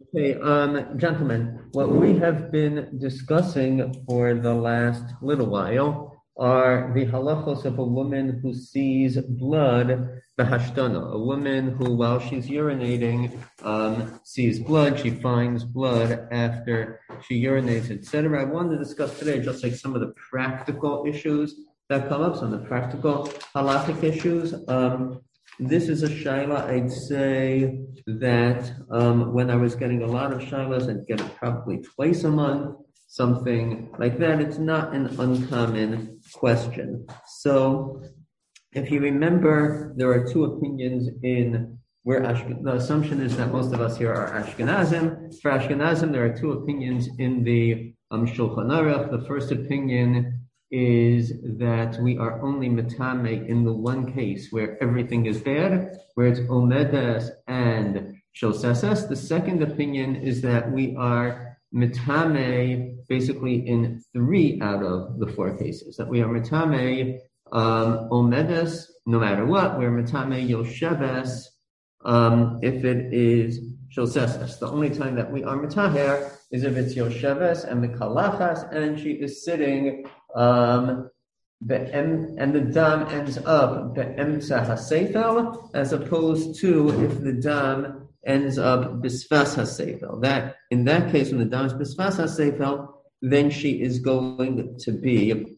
Okay, gentlemen, what we have been discussing for the last little while are the halachos of a woman who sees blood, bahashtana, a woman who, while she's urinating, sees blood, she finds blood after she urinates, etc. I wanted to discuss today just like some of the practical issues that come up, some of the practical halakhic issues. This is a shaila, I'd say that when I was getting a lot of shailas, I'd get it probably twice a month, something like that. It's not an uncommon question. So if you remember, there are two opinions in where the assumption is that most of us here are Ashkenazim. For Ashkenazim, there are two opinions in the Shulchan Aruch. The first opinion is that we are only metame in the one case where everything is bad, where it's omedes and shoseses. The second opinion is that we are metame basically in 3 out of the 4 cases, that we are metame omedes no matter what, we're metame yosheves if it is shoseses. The only time that we are metaher is if it's yosheves and mikalachas and she is sitting and the dam ends up be'emtza hasefel, as opposed to if the dam ends up bisfas hasefel. That in that case, when the dam is bisfas hasefel, then she is going to be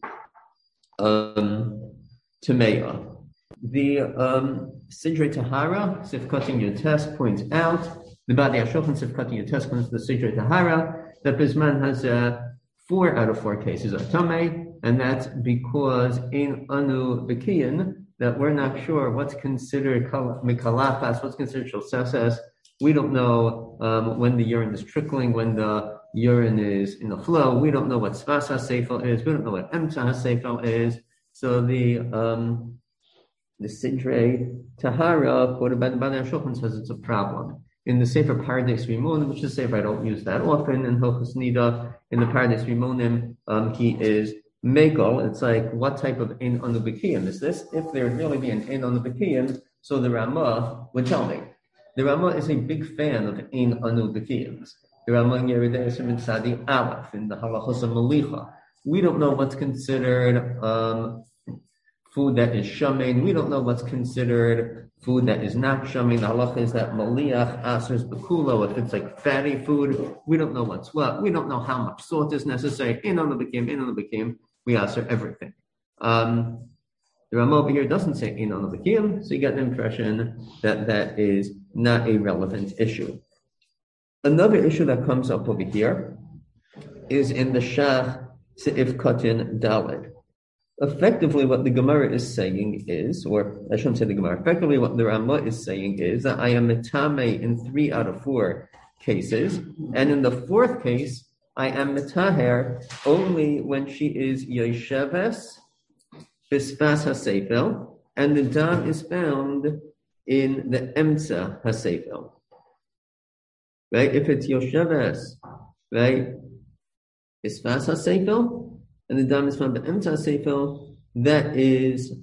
Tameya. The Sidrei Tahara, Sifkatin Yotes, points out, the Badi HaShulchan Sifkatin Yotes points to the Sidrei Tahara, that Bisman has 4 out of 4 cases of Tameh, and that's because in Anu Bekiyan, that we're not sure what's considered Mikalafas, what's considered Shoseses. We don't know when the urine is trickling, when the urine is in the flow. We don't know what Sfas HaSeifel is. We don't know what Emtza HaSeifel is. So the Sidrei Tahara, quoted by the Badi HaShulchan, says it's a problem. In the Sefer Pardes Rimonim, which is a Sefer I don't use that often, in Hilchos Nida, in the Pardes Rimonim, he is Megal. It's like, what type of Ein Anu B'kiyim is this? If there would really be an Ein Anu B'kiyim, so the Ramah would tell me. The Ramah is a big fan of Ein Anu B'kiyim. The Ramah in Yeridei Yisrael Sadi Aleph, in the Halachos of Malicha. We don't know what's considered food that is shamin. We don't know what's considered food that is not shamin. The halacha is that maliach asers bekulo, if it's like fatty food. We don't know what's what. We don't know how much salt is necessary. In on the bekim, we aser everything. The Ramah over here doesn't say in on the bekim, so you get the impression that that is not a relevant issue. Another issue that comes up over here is in the Shach Seif Katin Daled. Effectively, what the Gemara is saying is, or I shouldn't say the Gemara, effectively what the Ramah is saying is that I am metame in 3 out of 4 cases, and in the 4th case, I am metaher only when she is yosheves, bisfas hasefel, and the dam is found in the emtza hasefel. Right? If it's yosheves, right, bisfas hasefel, and the dam is found by Emtza Seifel, that is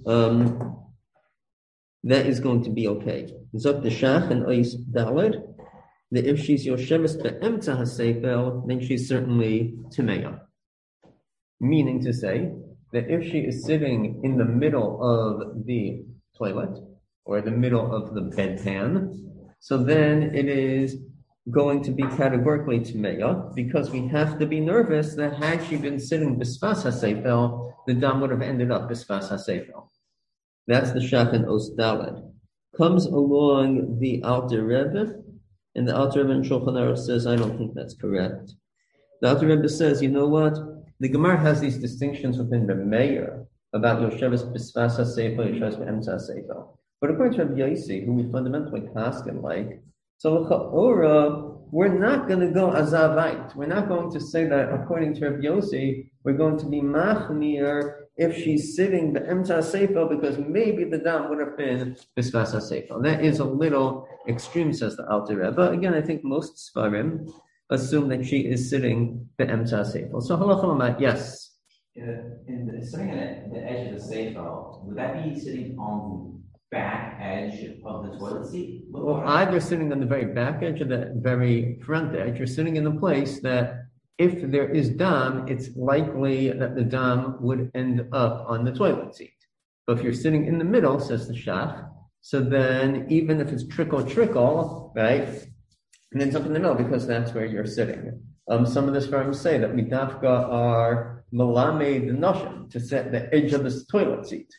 going to be okay. Zok the Shach and Ois Daled, that if she's Yosheves by Emtza Seifel, then she's certainly Timeya. Meaning to say that if she is sitting in the middle of the toilet or the middle of the bedpan, so then it is going to be categorically Timeya, because we have to be nervous that had she been sitting Bisfas HaSeifel, the dam would have ended up Bisfas HaSeifel. That's the Shach and Os Daled. Comes along the Alter Rebbe, and the Alter Rebbe in Shulchan Aruch says, I don't think that's correct. The Alter Rebbe says, you know what? The Gemara has these distinctions within the Meir about Yosheves Bisfas HaSeifel, Yosheves B'Emtza HaSeifel. But according to Rabbi Yossi, who we fundamentally paskin like, so we're not going to go azavite. We're not going to say that according to Rabbi Yossi, we're going to be machmir if she's sitting the emtza seifel, because maybe the dam would have been bisfas seifel. That is a little extreme, says the Alter Rebbe. Again, I think most Sfarim assume that she is sitting the emtza seifel. So halacha, yes. Sitting at the edge of the seifel, would that be sitting on back edge of the toilet seat? Well, either sitting on the very back edge or the very front edge, you're sitting in a place that if there is dam, it's likely that the dam would end up on the toilet seat. But if you're sitting in the middle, says the Shach, so then even if it's trickle, right, it ends up in the middle because that's where you're sitting. Some of the Sfarim say that midafka are malamed noshim to set the edge of the toilet seat.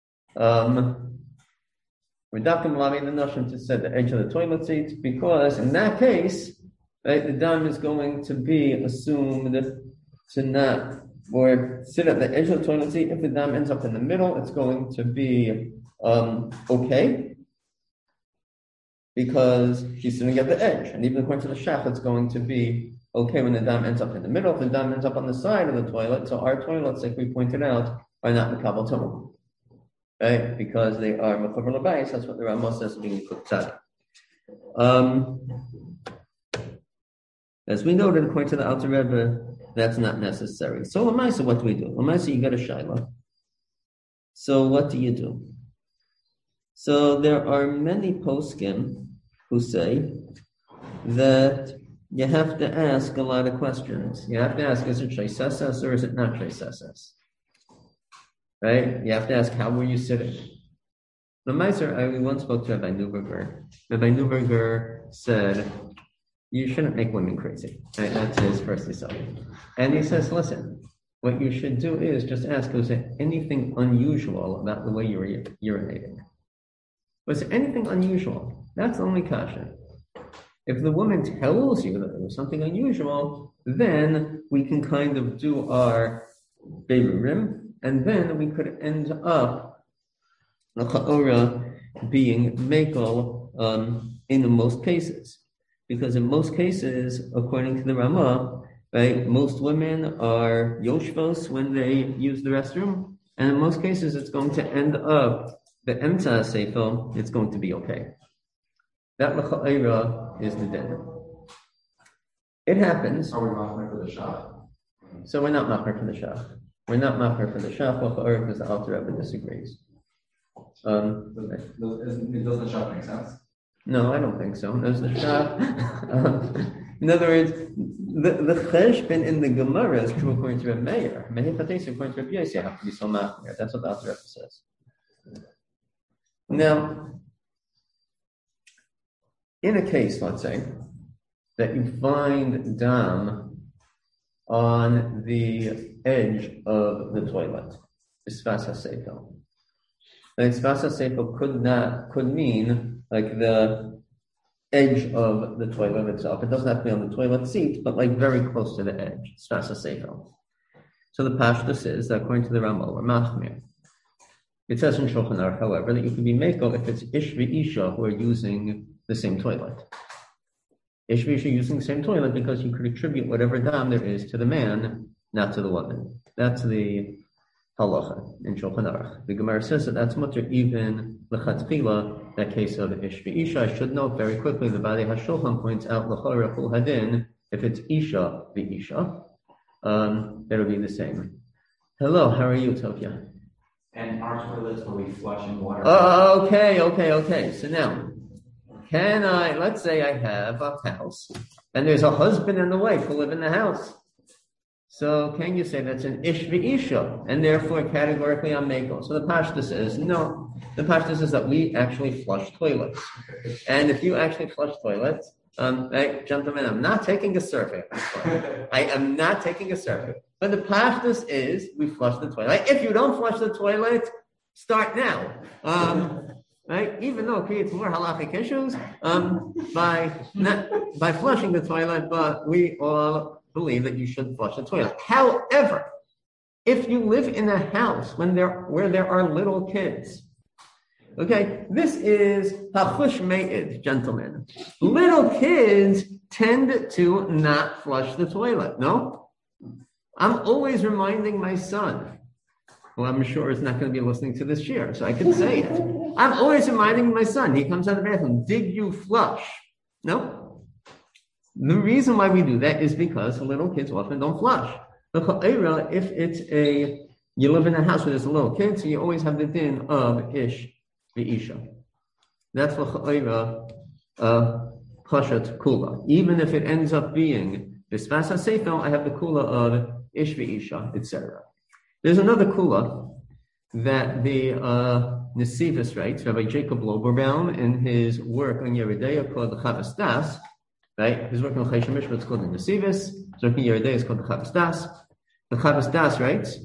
Midafka malamed noshim to set the edge of the toilet seat because in that case, right, the dam is going to be assumed to not or sit at the edge of the toilet seat. If the dam ends up in the middle, it's going to be okay. Because she's sitting at the edge. And even according to the Shach, it's going to be okay when the dam ends up in the middle. If the dam ends up on the side of the toilet, so our toilets, like we pointed out, are not Mekabel Tumah. Right? Because they are Mechaber L'Bayis, that's what the Ramah says being Kuktzad. As we noted, according to the Alter Rebbe, that's not necessary. So Lamaisa, what do we do? Lamaisa, you get a Shaila. So what do you do? So there are many poskim who say that you have to ask a lot of questions. You have to ask, is it Shaisesas or is it not Shaisesas? Right? You have to ask, how were you sitting? The Meiser, we once spoke to Rabbi Neuberger. Rabbi Neuberger said, you shouldn't make women crazy. Right? That's his first assumption. And he says, listen, what you should do is just ask, was there anything unusual about the way you were urinating? Was there anything unusual? That's the only kasha. If the woman tells you that there was something unusual, then we can kind of do our berurim, and then we could end up being mekel in most cases. Because in most cases, according to the Ramah, right, most women are yoshvos when they use the restroom, and in most cases it's going to end up the emta seifel, it's going to be okay. That l'cha'ira is the din. It happens. Are we machmer for the shach? So we're not machmer for the shach. We're not machmer for the shach l'cha'ira because the Alter Rebbe disagrees. Doesn't the shach make sense? No, I don't think so. There's the shach. In other words, the cheshbon in the Gemara is true according to Reb Meir. Meir Chatesi according to Reb Yossi, you have to be so machmer. That's what the Alter Rebbe says. Now, in a case, let's say, that you find dam on the edge of the toilet, isfas ha-seifel. And isfas ha-seifel could mean like the edge of the toilet itself. It doesn't have to be on the toilet seat, but like very close to the edge, isfas ha-seifel. So the pashtus is that according to the Ramah, we're machmir. It says in Shulchan Aruch, however, that you can be mekel if it's ish v'isha who are using the same toilet. Ish v'isha using the same toilet because you could attribute whatever dam there is to the man, not to the woman. That's the halacha in Shulchan Aruch. The Gemara says that that's mutter even l'chatchila, that case of ish v'isha. I should note very quickly, the Baalei HaShulchan points out l'chora chul hadin, if it's isha v'isha, it'll be the same. Hello, how are you, Tokya? And our toilets where we flush in water. Okay. So now, let's say I have a house, and there's a husband and a wife who live in the house. So can you say that's an ish v'isha, and therefore categorically I'm mekel? So the pashta says, no. The pashta says that we actually flush toilets. And if you actually flush toilets, right, gentlemen, I'm not taking a survey. I am not taking a survey. But the pashtus is we flush the toilet. If you don't flush the toilet, start now. Right? Even though it creates more halachic issues by flushing the toilet, but we all believe that you should flush the toilet. However, if you live in a house where there are little kids, okay, this is hachush me'id, gentlemen. Little kids tend to not flush the toilet, no? I'm always reminding my son, who I'm sure is not going to be listening to this year, so I can say it. I'm always reminding my son, he comes out of the bathroom, did you flush? No. The reason why we do that is because little kids often don't flush. If you live in a house where there's a little kid, so you always have the din of ish v'isha. that's l'cha'ira pashat kula. Even if it ends up being bispas hasefel, I have the kula of ish v'isha, etc. There's another kula that the Nesivis writes, Rabbi Jacob Loberbaum, in his work on Yeridea called the Chavas Das, right? His work on Chayshim Mishpat is called the Nesivis. His work on Yeridea is called the Chavas Das. The Chavas Das writes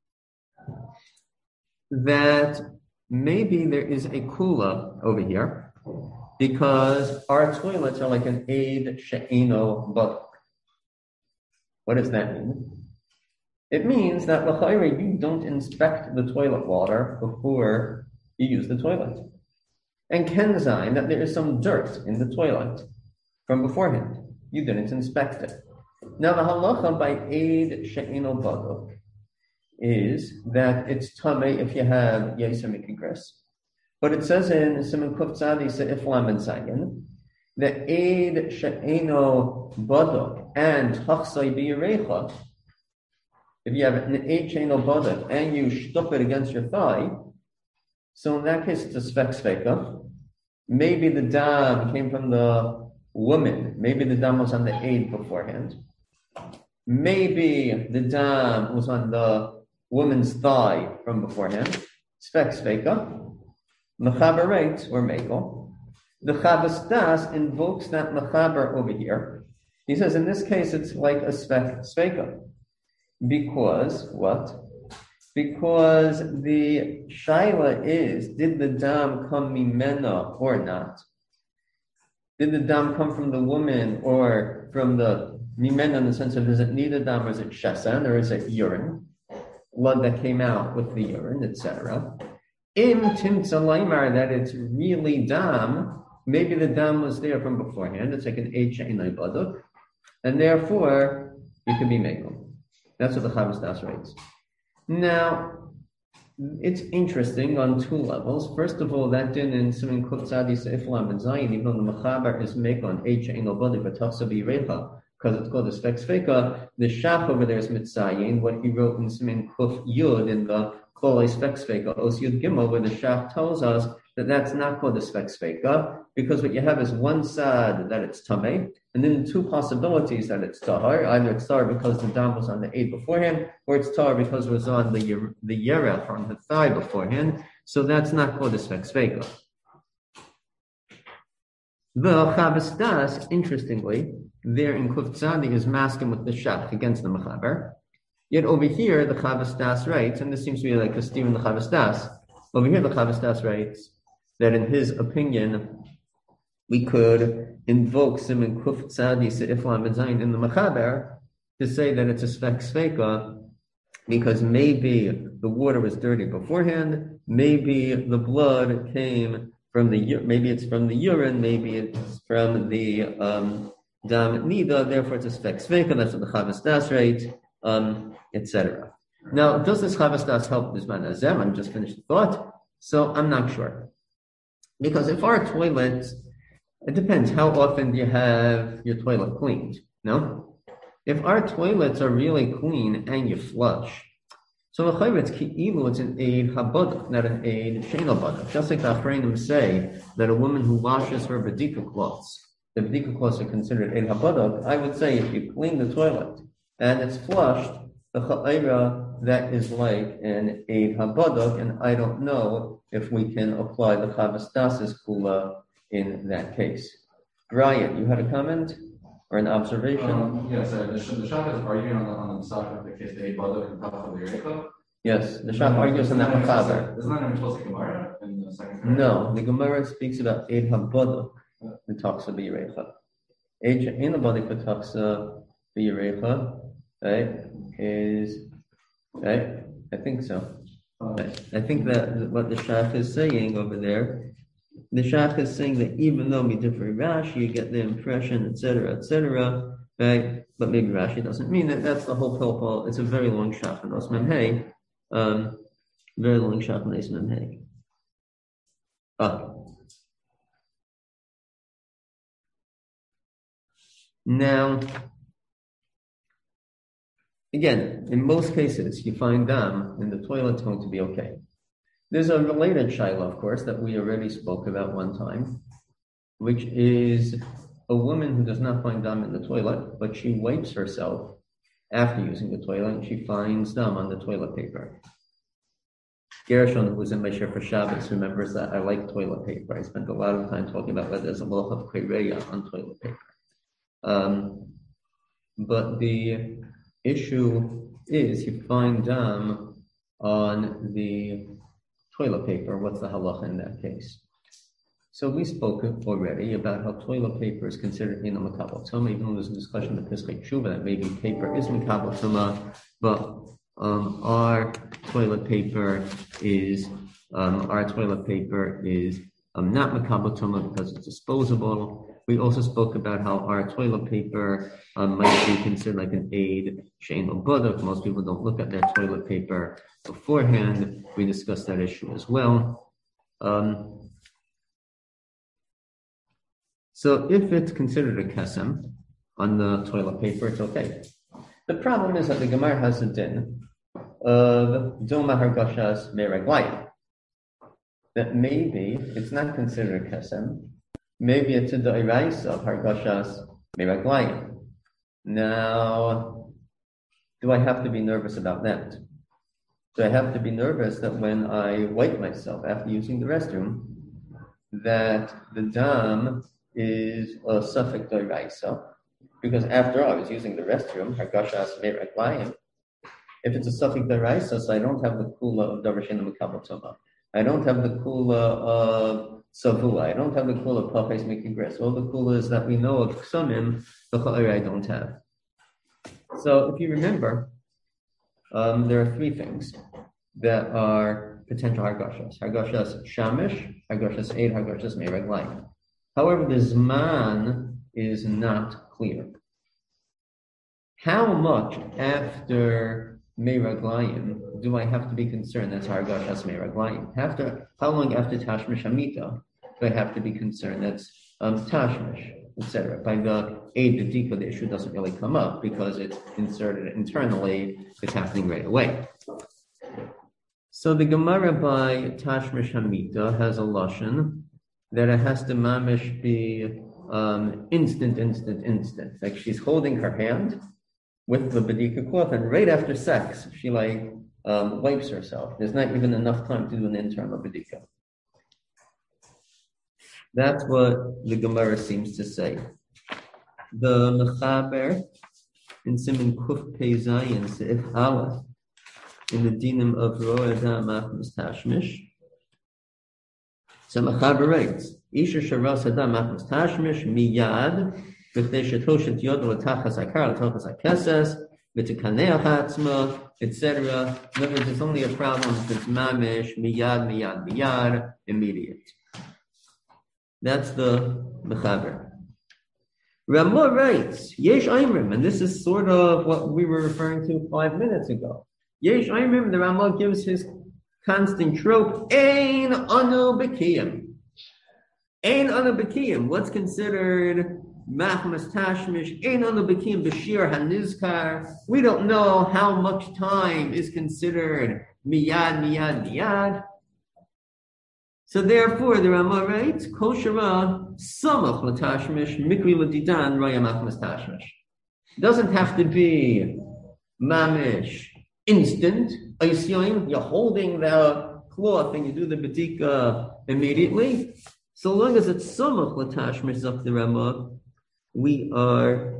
that maybe there is a kula over here because our toilets are like an aid she'eno badok. What does that mean? It means that l'chayre, you don't inspect the toilet water before you use the toilet. And kenzain, that there is some dirt in the toilet from beforehand. You didn't inspect it. Now the halacha by aid she'eno badok is that it's tamei if you have yaiser mikigres. But it says in Siman Kuf Tzadi Se'if Lamed Zayin that aid she'eno badok and hachsai bi'yirecha, if you have an aid she'eno badok and you shtup it against your thigh, so in that case it's a spek sveka. Maybe the dam came from the woman. Maybe the dam was on the aid beforehand. Maybe the dam was on the woman's thigh from beforehand. Spek sveka. Mechaber writes, or Mekel. The Chavas Das invokes that Mechaber over here. He says in this case it's like a spek sveka. Because what? Because the shaila is, did the dam come mimena or not? Did the dam come from the woman or from the mimena in the sense of, is it nida dam or is it shesan or is it urine? Blood that came out with the urine, etc. Im timtza laimar, that it's really dam, maybe the dam was there from beforehand, it's like an eid she'enai baduk, and therefore it could be mekel. That's what the Chavas Das writes. Now, it's interesting on two levels. First of all, that din in Siman Kuf Tzadi Se'if Lamed Zayin, even though the Mechaber is mekel on eid she'enai baduk v'tachsa b'yirecha, because it's called a spek sveka, the shach over there is mitzayin, what he wrote in Siman Kuf Yud in the Kolei spek sveka, Os Yud Gimel, where the shach tells us that that's not called a spek sveka, because what you have is one side that it's tamei, and then two possibilities that it's tahar. Either it's tahar because the dam was on the aid beforehand, or it's tahar because it was on the yerech, on the thigh beforehand. So that's not called a spek sveka. The Chavas Das, interestingly, there in Kuf Tzadi is masking with the shach against the Mechaber. Yet over here, the Chavas Das writes, and this seems to be like a Stephen the Chavas Das. Over here, the Chavas Das writes that in his opinion, we could invoke Siman Kuf Tzadi Se'if Lamed Zayin in the Mechaber to say that it's a spek sveka because maybe the water was dirty beforehand, maybe the blood came from maybe it's from the urine, maybe it's from the dam nida, therefore it's a spek sveka. That's what the Chavas Das writes, etc. Now, does this Chavas Das help Bisman Azem? I'm just finished the thought, so I'm not sure. Because if our toilets, it depends how often do you have your toilet cleaned, no? If our toilets are really clean and you flush, so it's an aid habadach, not an aid she'eno badach. Just like the Achreinim say that a woman who washes her bedika cloths, the bedika cloths are considered aid habadach. I would say if you clean the toilet and it's flushed, the cha'ira, that is like an aid habadach, and I don't know if we can apply the Chavas Das' kula in that case. Brian, you had a comment or an observation? Yes, the Shach is arguing on the side of the case the Baduk and Tachsa B'Yirecha. Yes, the Shach argues on that Mechaber. Isn't that even close to Gemara in the second paragraph? No, the Gemara speaks about Eid HaBaduk, the Tachsa B'Yirecha. Eid She'en HaBaduk, the Tachsa B'Yirecha, right, is, right, I think so. I think that what the Shach is saying over there, the Shach is saying that even though Midifri Rashi, you get the impression, etc., right? But maybe Rashi doesn't mean it. That's the whole pilpul. It's a very long Shach in Osman Hay. Very long Shach in Osman Hay. Now, again, in most cases, you find dam, and the toilet's going to be okay. There's a related shaila, of course, that we already spoke about one time, which is a woman who does not find dam in the toilet, but she wipes herself after using the toilet, and she finds dam on the toilet paper. Gershon, who was in my share for Shabbos, remembers that I like toilet paper. I spent a lot of time talking about whether there's a lot of kwereya on toilet paper. But the issue is you find dam on the toilet paper. What's the halacha in that case? So we spoke already about how toilet paper is considered in a makabel tuma, even though there's a discussion in the Piskei Tshuva that maybe paper is makabel tuma, but our toilet paper is not makabel tuma because it's disposable. We also spoke about how our toilet paper might be considered like an aid she'ein lo baduk. Most people don't look at their toilet paper beforehand. We discussed that issue as well. So if it's considered a kesem on the toilet paper, it's okay. The problem is that the Gemara has a din of doma hargashas meraglayim. That maybe it's not considered a kesem. Maybe it's a da'iraisa of hargashas meraglayim. Now, do I have to be nervous about that? Do I have to be nervous that when I wipe myself after using the restroom, that the dam is a suffix da'iraisa? Because after all, I was using the restroom, hargashas meraglayim. If it's a suffix da'iraisa, so I don't have the kula of davar she'eino makabel tuma. I don't have the kula of savua. I don't have the kula of pachais mikigres. All the kulas that we know of ksumim, the cha'ira I don't have. So if you remember, there are three things that are potential hargashas. Hargashas shamish, hargashas eid, hargashas meraglayim. However, the zman is not clear. How much after meraglayim do I have to be concerned that's hargashas meraglayim? How long after tashmish hamita do I have to be concerned that's tashmish, etc.? By the aid b'dika, the issue doesn't really come up because it's inserted internally. It's happening right away. So the Gemara by tashmish hamita has a lashon that it has to mamish be instant. Like she's holding her hand with the b'dika cloth, and right after sex, she wipes herself. There's not even enough time to do an internal b'dika. That's what the Gemara seems to say. The Mechaber in Siman Kuf Pei Zayin Seif Aleph in the dinim of Ro'eh Adam Achmas Tashmish. So Mechaber writes, Isha Sharas Adam Achmas Tashmish Miyad B'chtei Shetoshet Yod L'Tachas Akar L'Tachas Akeses V'Tikaneach Atzma, etc. In other words, it's only a problem if it's mamish, miyad, immediate. That's the Mechaber. Ramah writes, Yesh Aimrim, and this is sort of what we were referring to 5 minutes ago. Yesh Aimrim, the Ramah gives his constant trope, Ein Anu B'Kiyim. Ein Anu B'Kiyim, what's considered Machmas Tashmish, Ein Anu B'Kiyim B'Shir HaNizkar. We don't know how much time is considered miyad. So therefore, the Ramah writes, Kol Shara Samach L'Tashmish Mikri L'Didan Raya Machmas Tashmish. Doesn't have to be mamish, instant. You're holding the cloth and you do the b'dika immediately. So long as it's Samach L'Tashmish of the Ramah, we are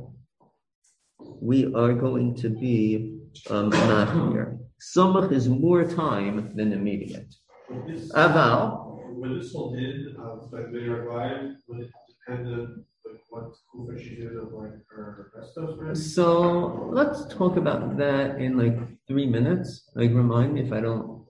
going to be not here. Samach is more time than immediate. Aval. When this whole did, like later live, would it depend on what kufa she did of like her restos, right? So let's talk about that in 3 minutes. Remind me if I don't.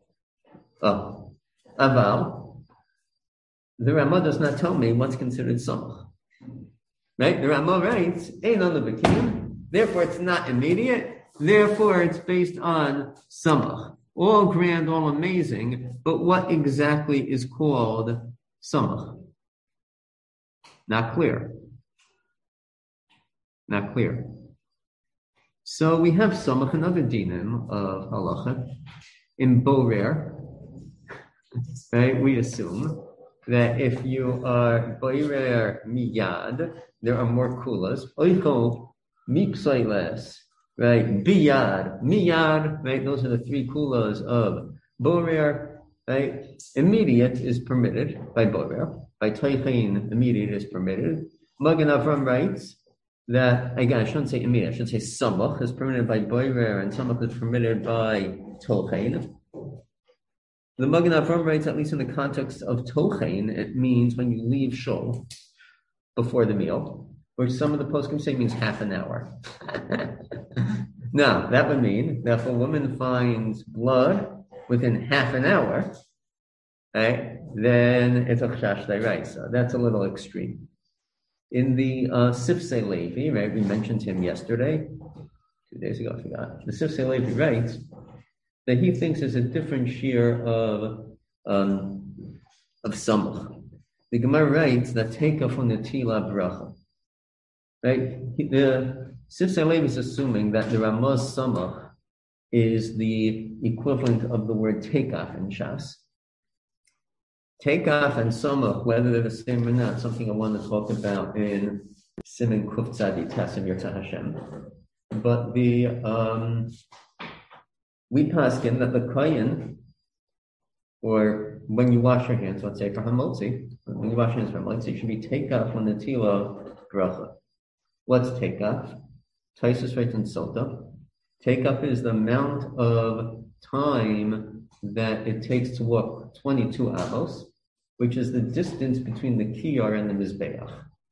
Aval. The Ramah does not tell me what's considered samach. Right? The Ramah writes, Ein Anu B'Kiyim. Therefore, it's not immediate. Therefore, it's based on samach. All grand, all amazing, but what exactly is called samach? Not clear. So we have samach, another dinim of halacha, in borer. right? We assume that if you are boirer miyad, there are more kulas. Oiko miksoiles, right? Biyad, miyad, right? Those are the three kulas of boirer, right? Immediate is permitted by boirer. By toichin, immediate is permitted. Magen Avram writes that, again, I shouldn't say immediate, I should say samach is permitted by boirer and samach is permitted by toichin. The Magen Avram writes, at least in the context of tochein, it means when you leave shul before the meal, which some of the poskim say means half an hour. Now, that would mean that if a woman finds blood within half an hour, right, then it's a chash d'oraisa. That's a little extreme. In the Sifsei Levi, right, we mentioned him yesterday, 2 days ago, I forgot. The Sifsei Levi writes that he thinks is a different shear of samach. The Gemara writes that take from the tila bracha. Right? The Sifsei Levi is assuming that the Ramaz samach is the equivalent of the word takeoff in Shas. Takeoff and samach, whether they're the same or not, something I want to talk about in Siman Kuf Tzadi Tasim Yirtzeh Hashem. But we paskin that the kohen, or when you wash your hands, let's say for hamotzi, when you wash your hands for hamotzi, it should be takeoff on the tila bracha. What's takeoff? Taisus writes in Sota. Takeoff is the amount of time that it takes to walk 22 amos, which is the distance between the kiyar and the mizbeach.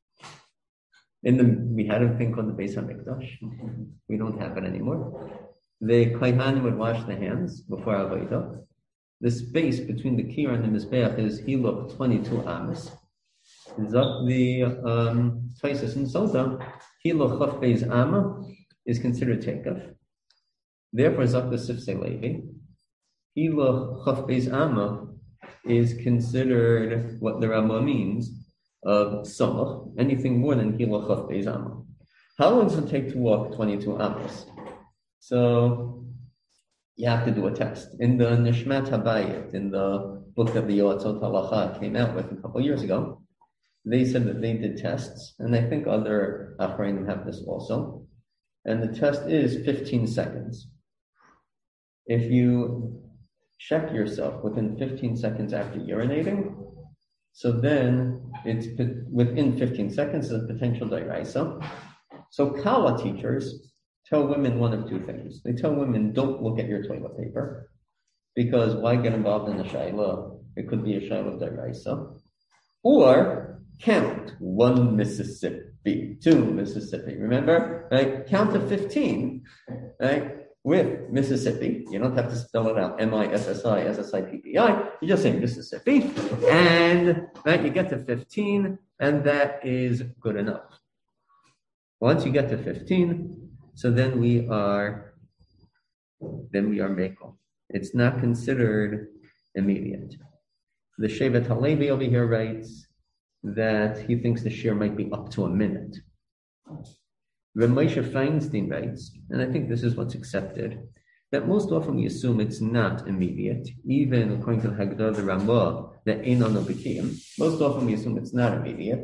We had a thing called the Beis Hamikdash. We don't have it anymore. The kohanim would wash the hands before avodah. The space between the kiyar and the mizbeach is hiluk 22 amos. Zok the Taisus in Sota, hiluk chaf beis amma is considered takeoff. Therefore, zok the Sifsei Levi, hiluk chaf beis amma is considered what the Rama means of samach, anything more than hiluk chaf beis amma. How long does it take to walk 22 amos? So you have to do a test. In the Nishmat Habayit, in the book that the Yoatzot Halacha came out with a couple of years ago, they said that they did tests, and I think other Achronim have this also. And the test is 15 seconds. If you check yourself within 15 seconds after urinating, so then it's within 15 seconds is a potential d'oraisa. So Kala teachers tell women one of two things. They tell women, don't look at your toilet paper, because why get involved in a shayla? It could be a shayla d'oraisa. Or count 1 Mississippi, 2 Mississippi. Remember, right? Count to 15, right? With Mississippi. You don't have to spell it out, M-I-S-S-I, S-S-I-P-P-I. You just say Mississippi, and right, you get to 15, and that is good enough. Once you get to 15, so then we are Meko. It's not considered immediate. The Shevet Halevi over here writes that he thinks the shear might be up to a minute. Reb Moshe Feinstein writes, and I think this is what's accepted, that most often we assume it's not immediate, even according to the Haggadah, the Ramah, the Einon Obikiyim. Most often we assume it's not immediate.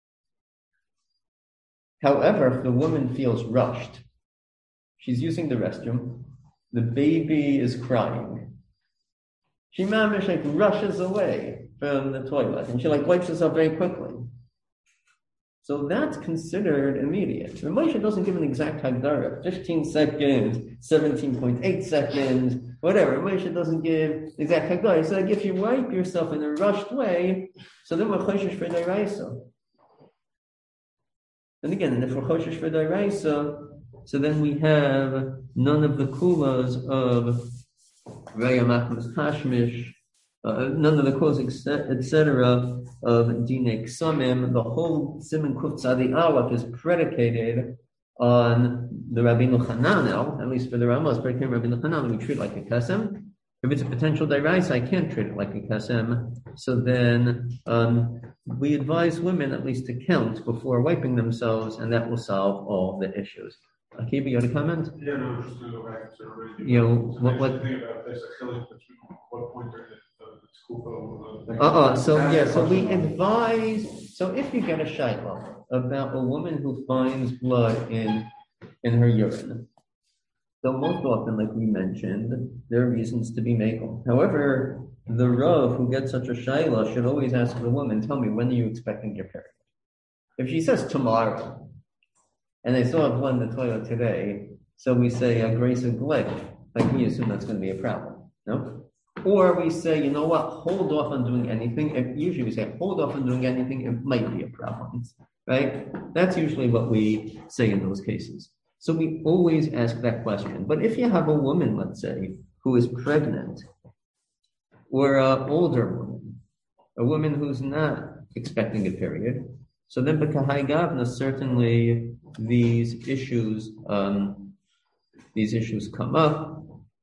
However, if the woman feels rushed, she's using the restroom, the baby is crying, she mamish rushes away from the toilet, and she wipes herself very quickly. So that's considered immediate. Moshe doesn't give an exact Hagdara, 15 seconds, 17.8 seconds, whatever. Moshe doesn't give exact Hagdara. It's like if you wipe yourself in a rushed way, so then we're choshesh for d'oraisa. And again, if we're choshesh for d'oraisa, so then we have none of the kulas of Raya Machmas Hashmish, none of the kulas, etc., of Dinei Ksamim. The whole Siman Kuf Tzadi Aleph is predicated on the Rabbeinu Hananel, at least for the Ramah, is predicated on Rabbeinu Hananel. We treat it like a kasem. If it's a potential d'oraisa, I can't treat it like a kasem. So then we advise women at least to count before wiping themselves, and that will solve all the issues. Akiva, you had a comment? Yeah, no, just to go back to everybody. You know, what Think about this, I feel like what point during the kufa. So we advise, so if you get a shayla about a woman who finds blood in her urine, so most often, like we mentioned, there are reasons to be makel. However, the Rav who gets such a shayla should always ask the woman, tell me, when are you expecting your period? If she says tomorrow, and they saw blood in the toilet today, so we say a grace of glick, like we assume that's going to be a problem, no? Or we say, you know what, hold off on doing anything. Usually we say, hold off on doing anything, it might be a problem, right? That's usually what we say in those cases. So we always ask that question. But if you have a woman, let's say, who is pregnant, or an older woman, a woman who's not expecting a period, so then b'kahai gavna, certainly these issues come up,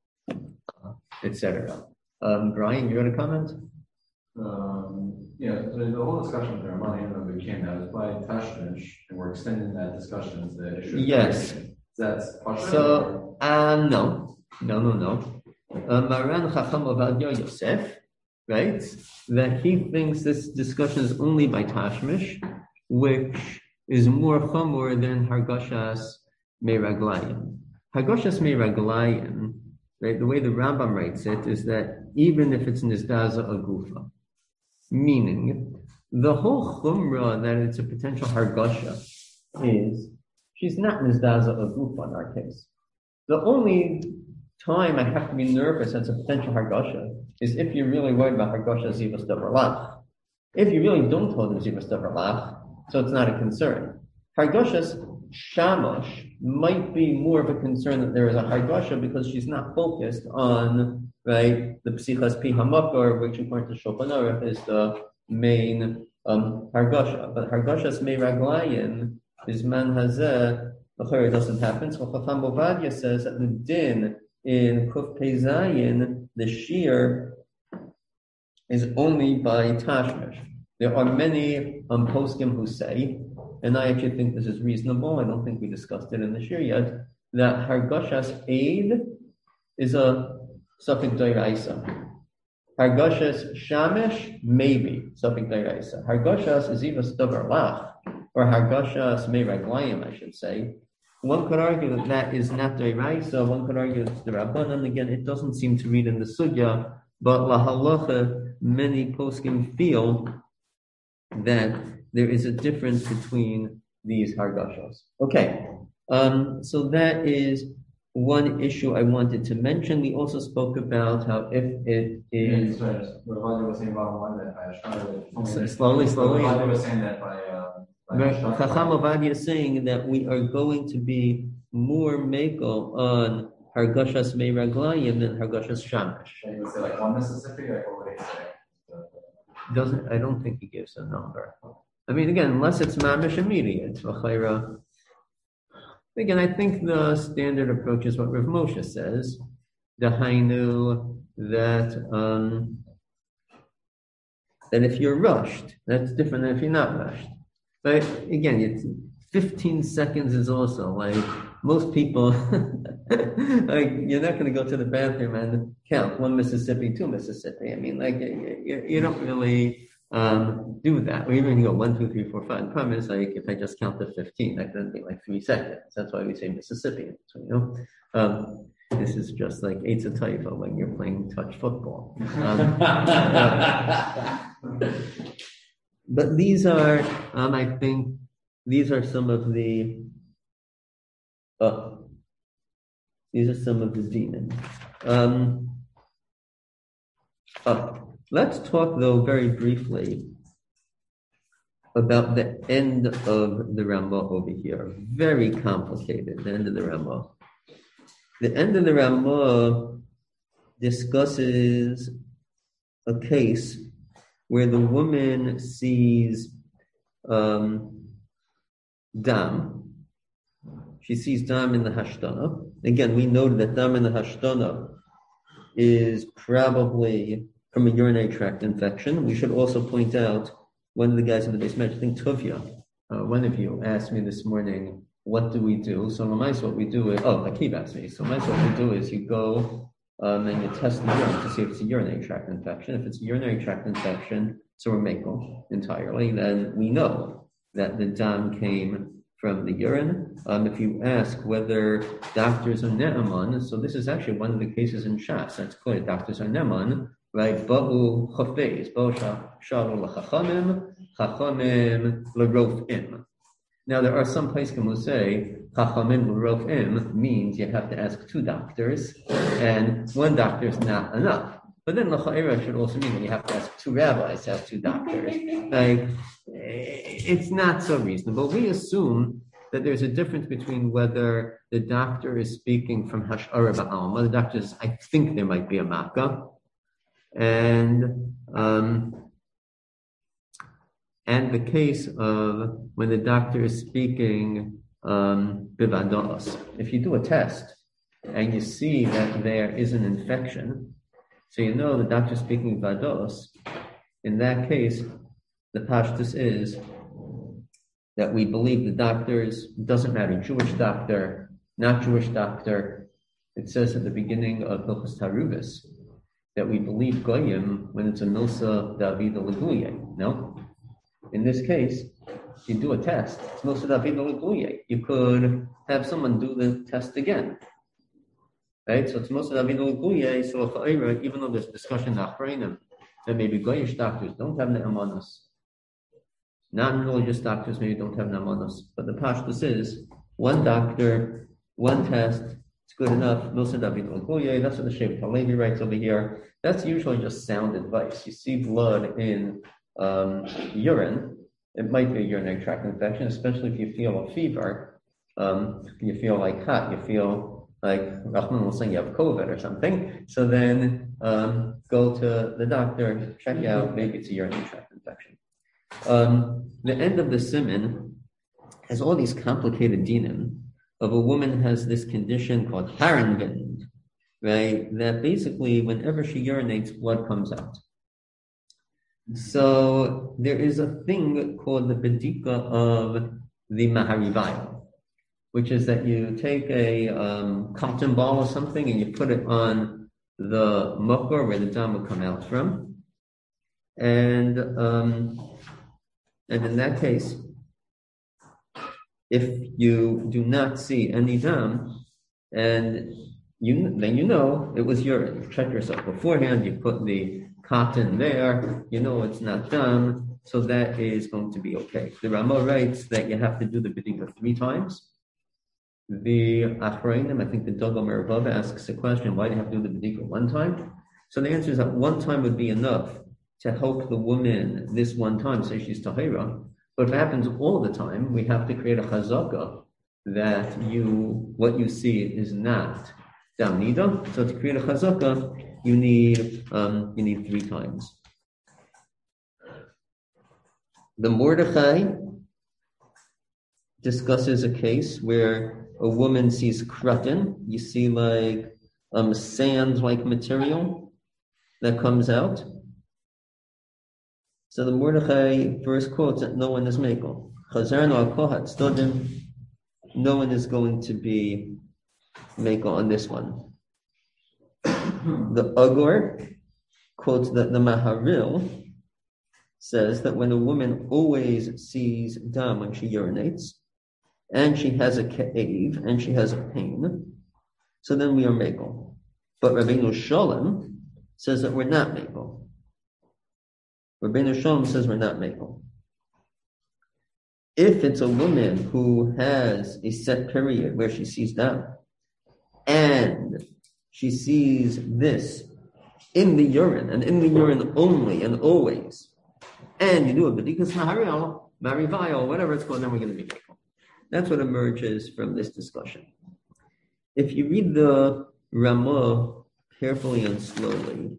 etc. Brian, you got a comment? Yeah, the whole discussion with Ramani and the came out is by Tashmish, and we're extending that discussion to the issue. Yes. That's so. No. Maran Chacham Ovadia Yosef, right? That he thinks this discussion is only by Tashmish, which is more chamor than Hargashas Meiraglayim. Hargashas Meiraglayim, right? The way the Rambam writes it is that even if it's Nizdaza Agufa, meaning the whole chumrah that it's a potential Hargasha is she's not Nizdaza Agufa in our case. The only time I have to be nervous as a potential Hargasha is if you're really worried about Hargasha Zivas Davarlach. If you really don't hold the Zivas Davarlach, so it's not a concern. Hargashas Shamash might be more of a concern that there is a Hargasha because she's not focused on, right, the Psichas Pi Hamakar, which according to Shulchan Aruch is the main Hargasha. But Hargashas Meiraglayim is Man Hazeh, it doesn't happen. So Chacham Ovadia says that the din in Kuf Pei Zayin, the shear, is only by Tashmish. There are many poskim who say, and I actually think this is reasonable, I don't think we discussed it in the shir yet, that Hargashas Eid is a Safik Doiraisa. Hargashas Shamish, maybe Safik Doiraisa. Hargashas is either Stavar Lach, or Hargashas Meiraglayim, I should say. One could argue that that is not Doiraisa, one could argue it's the Rabbanan. Again, it doesn't seem to read in the Sugya, but La Halacha, many poskim feel that there is a difference between these Hargashas. Okay, so that is one issue I wanted to mention. We also spoke about how if it is... Slowly. was saying that by Chacham Ovadia is saying that we are going to be more mekel on Hargashas Meiraglayim than Hargashas Shamash. And you would say like 1 Mississippi, like what would he say? I don't think he gives a number. I mean, again, unless it's mamish immediate. Again, I think the standard approach is what Rav Moshe says. The Hainu that if you're rushed, that's different than if you're not rushed. But again, it's 15 seconds is also like most people. Like you're not going to go to the bathroom and count 1 Mississippi, 2 Mississippi. I mean, like you don't really do that. Or even you go 1, 2, 3, 4, 5. The problem is like if I just count to 15, that could be like 3 seconds. That's why we say Mississippi. So, you know, this is just like Eitz Taifa when you're playing touch football. But these are, I think, these are some of the demons. Let's talk, though, very briefly about the end of the Ramah over here. Very complicated, the end of the Ramah. The end of the Ramah discusses a case where the woman sees dam. She sees dam in the hashtana. Again, we know that dam in the hashtana is probably from a urinary tract infection. We should also point out, one of the guys in the basement, I think Tuvia, one of you asked me this morning, what do we do? So Lamais, what we do is, Akiva asked me, so Lamais, what we do is you go and you test the urine to see if it's a urinary tract infection. If it's a urinary tract infection, so we're mekel entirely, then we know that the dam came from the urine. If you ask whether doctors are ne'aman, so this is actually one of the cases in Shas, that's clear, doctors are ne'aman, right? Ba'u chafez, ba'u shalu l'chachamim, chachamim l'rofim. Now there are some poskim who say chachamim l'rofim means you have to ask two doctors, and one doctor is not enough. But then l'cha'ira should also mean that you have to ask two rabbis to ask two doctors. Like, it's not so reasonable. We assume that there's a difference between whether the doctor is speaking from hash'ara ba'alma, the doctor says, I think there might be a makkah, and the case of when the doctor is speaking bivados. If you do a test and you see that there is an infection, so you know the doctor is speaking vados, in that case, the pashtus is that we believe the doctors, doesn't matter, Jewish doctor, not Jewish doctor. It says at the beginning of Hilchos Tarubis that we believe goyim when it's a milsa David Leguye. No? In this case, if you do a test, it's milsa David Leguye. You could have someone do the test again. Right? So it's milsa David Leguye, so even though there's discussion nachreinim that maybe goyish doctors don't have ne'amanos, non-religious doctors maybe don't have ne'amanos, but the pashtus is one doctor, one test, it's good enough. Milsa David Leguye, that's what the Shevet HaLevi writes over here. That's usually just sound advice. You see blood in urine, it might be a urinary tract infection, especially if you feel a fever, you feel like hot, you feel like Rahman will say you have COVID or something. So then go to the doctor, check out, maybe it's a urinary tract infection. The end of the siman has all these complicated dinim of a woman has this condition called Harenvind, right? That basically whenever she urinates, blood comes out. So there is a thing called the bedika of the maharivayim, which is that you take a cotton ball or something and you put it on the mokor where the dam will come out from, and in that case, if you do not see any dam, and then you know it was urine. You check yourself beforehand. You put the cotton there. You know it's not dam, so that is going to be okay. The Rama writes that you have to do the bedika 3 times. The Achrayim, I think the Dogel Meravav asks a question: why do you have to do the bedika 1 time? So the answer is that 1 time would be enough to help the woman this 1 time say she's tahira. But if it happens all the time, we have to create a chazaka that what you see is not dam nida. So to create a chazaka, you need 3 times. The Mordechai discusses a case where a woman sees kratin. You see like sand-like material that comes out. So the Mordechai first quotes that no one is mekel. Chazarno al kohat stodim. No one is going to be mekel on this one. The Agor quotes that the Maharil says that when a woman always sees dam when she urinates, and she has a ka'ev, and she has a pain, so then we are mekel. But Rabbeinu Sholem says that we're not mekel. Rabbeinu Sholem says we're not mekel. If it's a woman who has a set period where she sees dam, and she sees this in the urine, and in the urine only and always, and you do a bedikas maharil, marivayal, whatever it's called, then we're going to be mekel. That's what emerges from this discussion. If you read the Ramah carefully and slowly,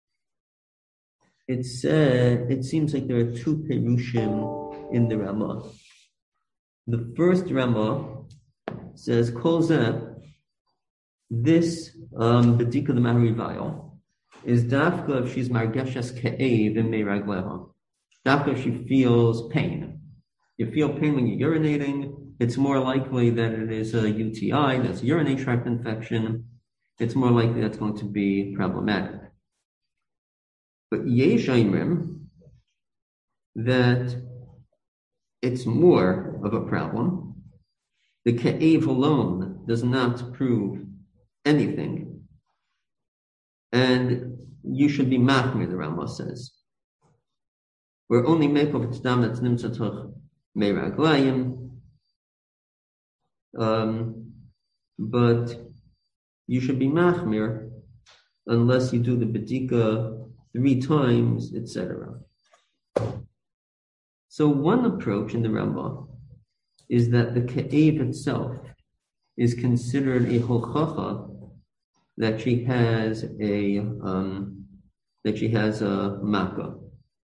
it seems like there are 2 perushim in the Ramah. The first Ramah says, Kol zeh, this bedika the maharivayal is dafka if she's margeshes ke'ev in meiragleha. Dafka if she feels pain. You feel pain when you're urinating. It's more likely that it is a UTI, that's a urinary tract infection. it's more likely that's going to be problematic. But yesh omrim that it's more of a problem. The ke'ev alone does not prove anything. And you should be machmir, the Rambam says. We're only make of tzedam that's nimtzatuch meiraglayim. But you should be machmir unless you do the bedika 3 times, etc. So one approach in the Rambam is that the ke'ev itself is considered a hochacha that she has a makkah.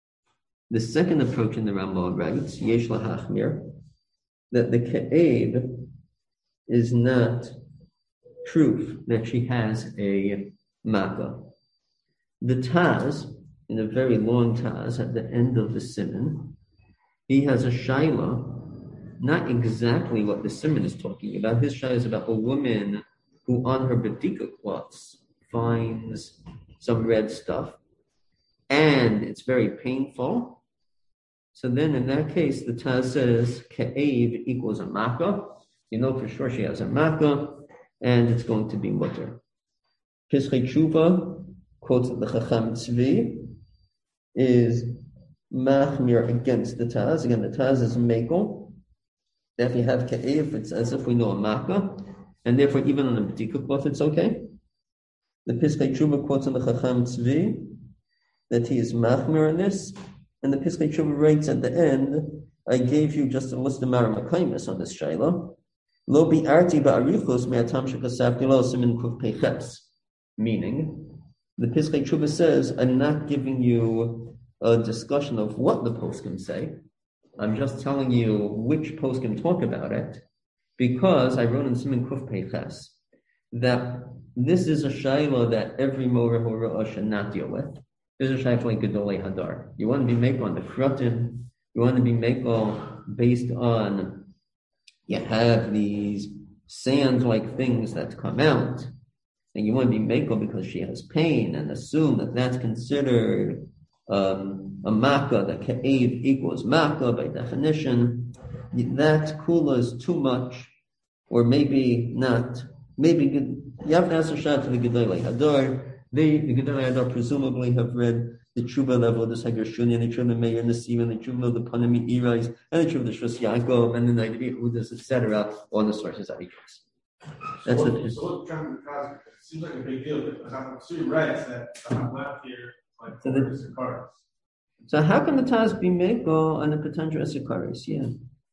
The second approach in the Rambam writes, yesh lahachmir, that the ke'ev is not proof that she has a makkah. The Taz, in a very long Taz at the end of the Siman, he has a shaila, not exactly what the Siman is talking about. His shaila is about a woman who on her bedika cloths finds some red stuff, and it's very painful. So then in that case, the Taz says, Ke'ev equals a makkah. You know for sure she has a makkah, and it's going to be mutter. Pischei Tshuva quotes the Chacham Tzvi is machmir against the Taz. Again, the Taz is mekel. If you have ke'ev, it's as if we know a makkah, and therefore even on a bedika cloth it's okay. The Pischei Tshuva quotes on the Chacham Tzvi that he is machmir in this, and the Pischei Tshuva writes at the end, I gave you just a list of maramakaimis on this shayla. Lo bi'arti ba'arichos me'atam shekasavti lo simin kuf peches. Meaning, the Pischei Tshuva says, I'm not giving you a discussion of what the poskim say. I'm just telling you which poskim talk about it, because I wrote in Siman Kuf Peches that this is a shayla that every Moreh Hora'ah should not deal with. This is a shayla like Gedolei Hadar. You want to be make on the Kratim, you want to be make based on, you have these sand-like things that come out, and you want to be mekel because she has pain, and assume that that's considered a makkah, that ke'ev equals makkah by definition. That kula is too much, or maybe not. Maybe you have to ask a shot to the Gedolei Hadar. The Gedolei Hadar presumably have read the Tshuva level of the Seger Shuni, and the Tshuva of Meir Nasiv, and the Tshuva of the Panami Irais, and the Tshuva of the Shus Yaakov, and the Nagri Udas, etc. On the sources that he gives. That's so what's trying to cause it? It seems like a big deal, but she writes that I'm left here like So the cards. So how can the Taz be mekel on a potential esikaris? Yeah.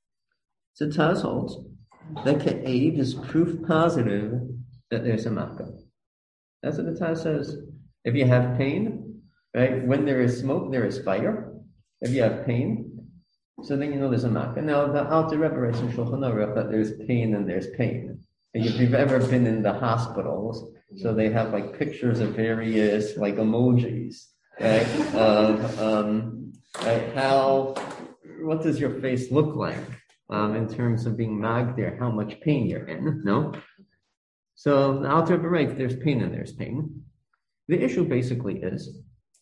So Taz holds that ke'ev is proof positive that there's a makkah. That's what the Taz says. If you have pain, right? When there is smoke, there is fire. If you have pain, so then you know there's a makkah. Now the Alter Rebbe writes in Shulchan Aruch that there's pain and there's pain. And if you've ever been in the hospitals, so they have like pictures of various like emojis, right? What does your face look like in terms of being magdir, how much pain you're in? No. So the Alter Rebbe writes, there's pain and there's pain. The issue basically is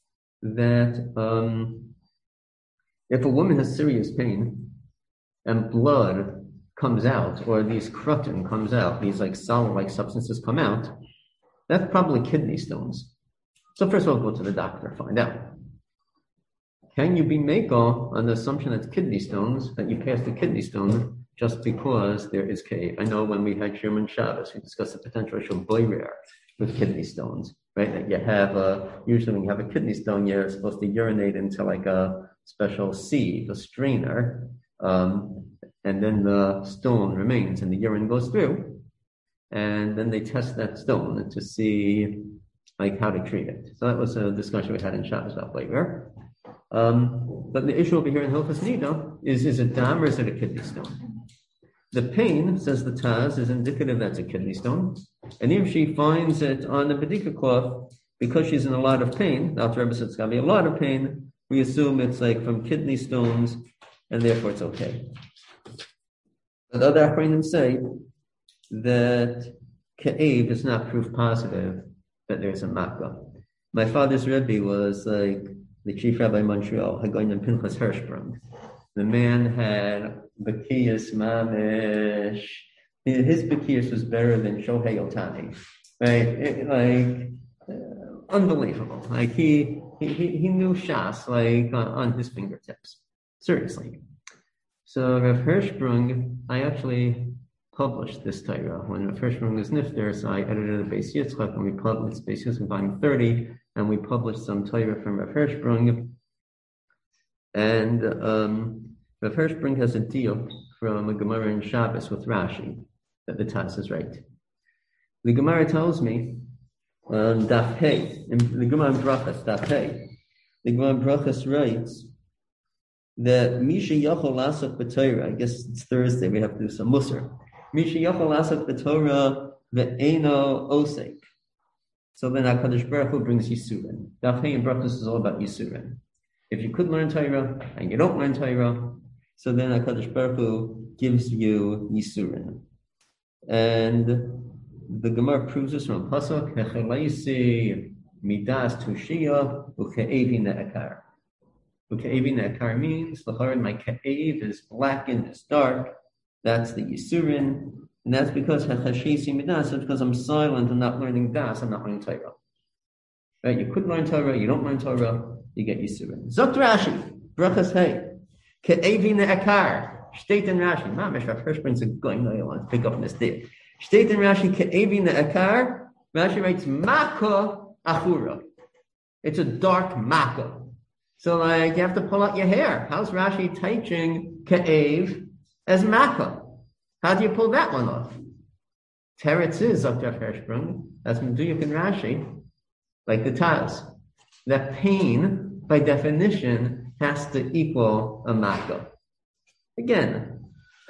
that if a woman has serious pain and blood comes out, or these kratim comes out, these like solid-like substances come out, that's probably kidney stones. So first of all, go to the doctor, find out. Can you be mekel on the assumption that it's kidney stones, that you passed the kidney stone just because there is cave? I know when we had Sherman Shabbos, we discussed the potential issue of boirer with kidney stones, right? That you have usually when you have a kidney stone, you're supposed to urinate into like a special sieve, a strainer, and then the stone remains and the urine goes through, and then they test that stone to see like how to treat it. So that was a discussion we had in Shabbos about boirer. But the issue over here in Hilchos Nida is it dam or is it a kidney stone? The pain, says the Taz, is indicative that's a kidney stone. And if she finds it on the bedika cloth, because she's in a lot of pain, the Alter Rebbe says it's got to be a lot of pain, we assume it's like from kidney stones, and therefore it's okay. But other Achronim say that Ka'ev is not proof positive that there's a makkah. My father's Rebbe was like the chief rabbi of Montreal, Hagoyin Pinchas Hirschsprung. The man had Bakiyas Mamish. His Bakiyas was better than Shohei Ohtani. Right? Unbelievable. Like he knew Shas on his fingertips. Seriously. So Rav Hirschsprung, I actually published this Torah when Rav Hirschsprung was nifter, so I edited the Beis Yitzchak and we published Beis Yitzchak volume 30, and we published some Torah from Rav Hirschsprung. And Rav Hirschsprung has a deal from a Gemara in Shabbos with Rashi that the Taz is right. The Gemara tells me Daf Hey, the Gemara in Brachas, Daf Hey, the Gemara in Brachas writes that Misha Yachol Lasach B'Torah, I guess it's Thursday, we have to do some Musar. Misha Yachol Lasach B'Torah Ve'eno Osek. So then HaKadosh Baruch Hu brings Yisurin. Daf Hey in Brachas is all about Yisurin. If you could learn Torah and you don't learn Torah, so then HaKadosh Baruch Hu gives you Yisurin. And the Gemara proves this from Pasuk, Hechelaisi Midas Tushia Uke'evi Ne'ekar. Uke'evi Ne'ekar means, my Ke'ev is blackened, it's dark. That's the Yisurin. And that's because Hechelaisi Midas, it's because I'm silent and not learning Das, I'm not learning Torah. Right? You could learn Torah, you don't learn Torah, you get Yisurin. Zot Rashi, Brachas Hey, Ke'evi Ne'ekar. State in Rashi, Mamish, Rav Hirschsprung's a going I want to pick up on this day. State in Rashi, Ke'evi Ne'ekar. Rashi writes, Maka Achura. It's a dark Maka. So you have to pull out your hair. How's Rashi teaching Ke'ev as Maka? How do you pull that one off? Teretz is up to Rav Hirschsprung. That's Meduyuk in Rashi, like the Taz. That pain, by definition, has to equal a Maka. Again,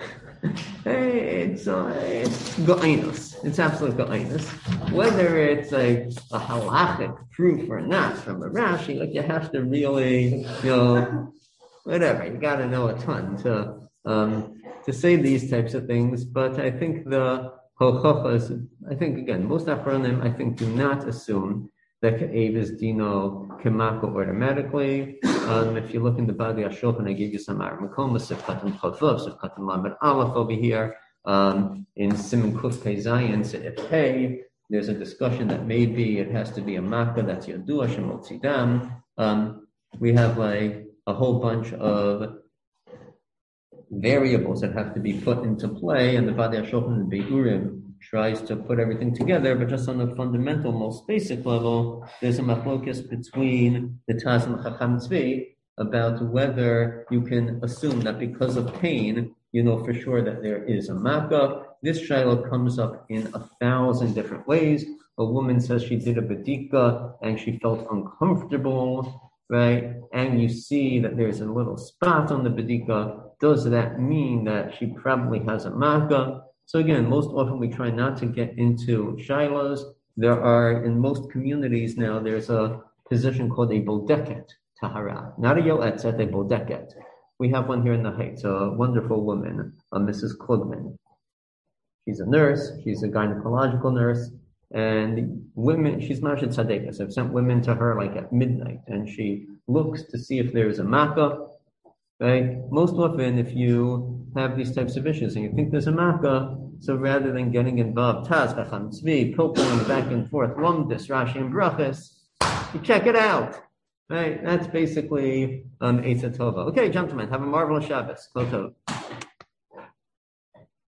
it's Go'inus. It's absolute Go'inus. Whether it's like a halachic proof or not from a Rashi, you have to really, whatever. You got to know a ton to say these types of things. But I think the hochachas, again, most Achronim, do not assume that Ke'ev is Dino Kemako automatically. If you look in the Badi HaShulchan, I gave you some Aramikoma, Sifkat and Chavav, Sifkat and Lamed Aleph over here. In Siman Kuf Pei Zayin, Se'et Pei, there's a discussion that maybe it has to be a Makkah, that's Yodua, Shemot Tzidam. We have a whole bunch of variables that have to be put into play, and the Badi HaShulchan and Beirurim tries to put everything together, but just on the fundamental, most basic level, there's a machlokes between the Taz and Chacham Tzvi about whether you can assume that because of pain, you know for sure that there is a makkah. This shiloh comes up in 1,000 different ways. A woman says she did a bedika and she felt uncomfortable, right? And you see that there's a little spot on the bedika. Does that mean that she probably has a makkah? So again, most often we try not to get into shilohs. There are, in most communities now, there's a position called a bodeket tahara. Not a yoetzet, a bodeket. We have one here in the Heights, a wonderful woman, Mrs. Klugman. She's a nurse, she's a gynecological nurse, and women, she's Marshat Tzaddikas. I've sent women to her at midnight, and she looks to see if there's a makkah. Right? Most often, if you have these types of issues and you think there's a makkah, so rather than getting involved, Taz, Chacham Tzvi, pilpulling back and forth, Lumdis, Rashi, and Brachas, you check it out. Right? That's basically Eitzah Tova. Okay, gentlemen, have a marvelous Shabbos. Kol tov.